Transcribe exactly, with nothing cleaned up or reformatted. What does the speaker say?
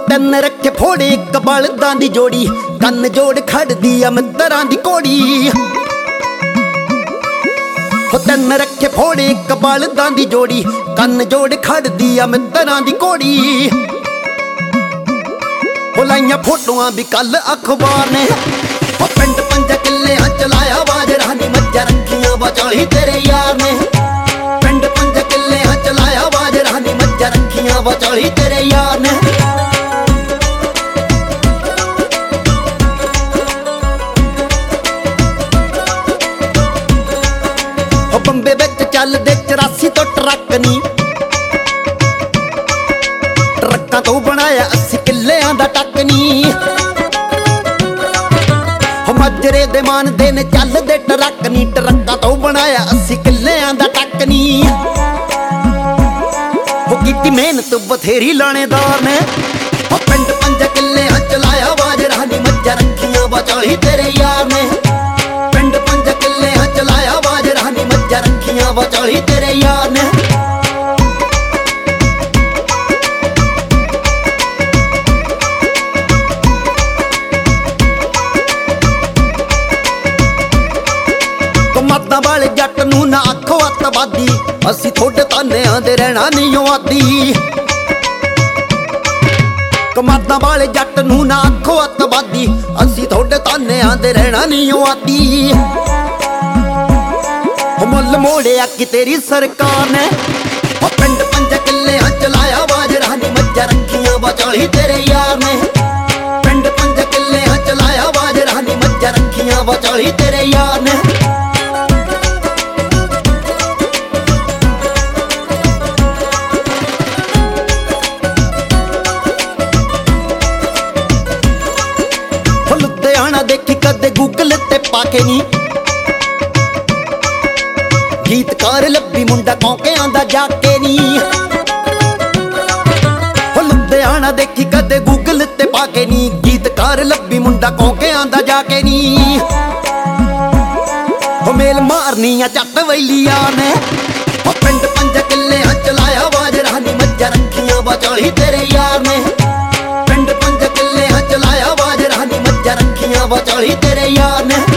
ਤਿੰਨ ਰੱਖੇ ਫੋੜੇ ਇੱਕ ਬਲਦਾਂ ਦੀ ਜੋੜੀ, ਕੰਨ ਜੋੜ ਖੜਦੀ ਆ ਮਿੱਤਰਾਂ ਦੀ ਘੋੜੀ। ਹੋ ਤਿੰਨ ਰੱਖੇ ਫੋੜੇ ਇੱਕ ਬਲਦਾਂ ਦੀ ਜੋੜੀ, ਕੰਨ ਜੋੜ ਖੜਦੀ ਆ ਮਿੱਤਰਾਂ ਦੀ ਘੋੜੀ। ਹੋ ਲਾਈਆਂ ਫੋਟੋਆਂ ਵੀ ਕੱਲ ਅਖਬਾਰ ਨੇ, ਹੋ ਪਿੰਡ ਪੰਜ ਕਿੱਲਿਆਂ ਚ ਲਾਇਆ ਬਾਜਰਾ ਨੀ ਮੱਝਾਂ ਰੱਖੀਆਂ ਵਿਚਾਲੀ ਤੇਰੇ ਯਾਰ ਨੇ। ਪਿੰਡ ਪੰਜ ਕਿੱਲਿਆਂ ਚ ਲਾਇਆ ਬਾਜਰਾ ਨੀ ਮੱਝਾਂ ਰੱਖੀਆਂ ਵਿਚਾਲੀ ਤੇਰੇ ਯਾਰ ਨੇ। ਹੋ ਬੰਬੇ ਵਿੱਚ ਚੱਲਦੇ ਚੁਰਾਸੀ ਤੋਂ ਟਰੱਕ ਨੀ, ਟਰੱਕਾਂ ਤੋਂ ਬਣਾਇਆ ਅੱਸੀ ਕਿੱਲਿਆਂ ਦਾ ਟੱਕ ਨੀ। ਹੋ ਮਾਜਰੇ ਦੇ ਮਾਨਦੇ ਨੇ ਚੱਲਦੇ ਟਰੱਕ ਨੀ, ਟਰੱਕਾਂ ਤੋਂ ਬਣਾਇਆ ਅੱਸੀ ਕਿੱਲਿਆਂ ਦਾ ਟੱਕ ਨੀ। ਹੋ ਕੀਤੀ ਮਿਹਨਤ ਬਥੇਰੀ ਲਾਣੇਦਾਰ ਨੇ, ਹੋ ਪਿੰਡ ਪੰਜ ਕਿੱਲਿਆਂ ਚ ਲਾਇਆ ਬਾਜਰਾ ਨੀ ਮੱਝਾਂ ਰੱਖੀਆਂ ਵਿਚਾਲੀ ਤੇਰੇ ਯਾਰ ਨੇ। ਪਿੰਡ ਪੰਜ ਕਿੱਲਿਆਂ ਚ ਲਾਇਆ ਬਾਜਰਾ ਨੀ ਮੱਝਾਂ ਰੱਖੀਆਂ ਵਿਚਾਲੀ ਤੇਰੇ ਯਾਰ ਨੇ। ਕਮਾਦਾਂ ਵਾਲੇ ਜੱਟ ਨੂੰ ਨਾ ਆਖੋ ਅੱਤਵਾਦੀ, ਅਸੀਂ ਥੋੜੇ ਤਾਨਿਆਂ ਦੇ ਰਹਿਣਾ ਨਹੀਂ ਓ ਆਦੀ। ਕਮਾਦਾਂ ਵਾਲੇ ਜੱਟ ਨੂੰ ਨਾ ਆਖੋ ਅੱਤਵਾਦੀ, ਅਸੀਂ ਥੋੜੇ ਤਾਨਿਆਂ ਦੇ ਰਹਿਣਾ ਨਹੀਂ ਓ ਆਦੀ। ਹੋ ਮੁੱਲ ਮੋੜਿਆ ਕਿ ਤੇਰੀ ਸਰਕਾਰ ਨੇ, ਹੋ ਪਿੰਡ ਪੰਜ ਕਿੱਲਿਆਂ ਚ ਲਾਇਆ ਬਾਜਰਾ ਨੀ ਮੱਝਾਂ ਰੱਖੀਆਂ ਵਿਚਾਲੀ ਤੇਰੇ ਯਾਰ ਨੇ। ਪਿੰਡ ਪੰਜ ਕਿੱਲਿਆਂ ਚ ਲਾਇਆ ਬਾਜਰਾ ਨੀ ਮੱਝਾਂ ਰੱਖੀਆਂ ਵਿਚਾਲੀ ਤੇਰੇ ਯਾਰ ਨੇ। ਲੁਧਿਆਣਾ ਦੇਖੀ ਕਦੇ ਗੂਗਲ ਤੇ ਪਾ ਕੇ ਨੀ, ਗੀਤਕਾਰ ਲੱਭੀ ਮੁੰਡਾ ਕੌਂਕਿਆਂ ਦਾ ਜਾ ਕੇ ਨੀ। ਹੋ ਲੁਧਿਆਣਾ ਦੇਖੀ ਕਦੇ ਗੂਗਲ ਤੇ ਪਾ ਕੇ ਨੀ, ਗੀਤਕਾਰ ਲੱਭੀ ਮੁੰਡਾ ਕੌਂਕਿਆਂ ਦਾ ਜਾ ਕੇ ਨੀ। ਹੋ ਮੇਲ ਮਾਰਨੀਆਂ ਜੱਟ ਵੈਲੀਆਂ ਨੇ, ਹੋ ਪਿੰਡ ਪੰਜ ਕਿੱਲਿਆਂ ਚ ਲਾਇਆ ਬਾਜਰਾ ਨੀ ਮੱਝਾਂ ਰੱਖੀਆਂ ਵਿਚਾਲੀ ਤੇਰੇ ਯਾਰ ਨੇ। ਪਿੰਡ ਪੰਜ ਕਿੱਲਿਆਂ ਚ ਲਾਇਆ ਬਾਜਰਾ ਨੀ ਮੱਝਾਂ ਰੱਖੀਆਂ ਵਿਚਾਲੀ ਤੇਰੇ ਯਾਰ ਨੇ।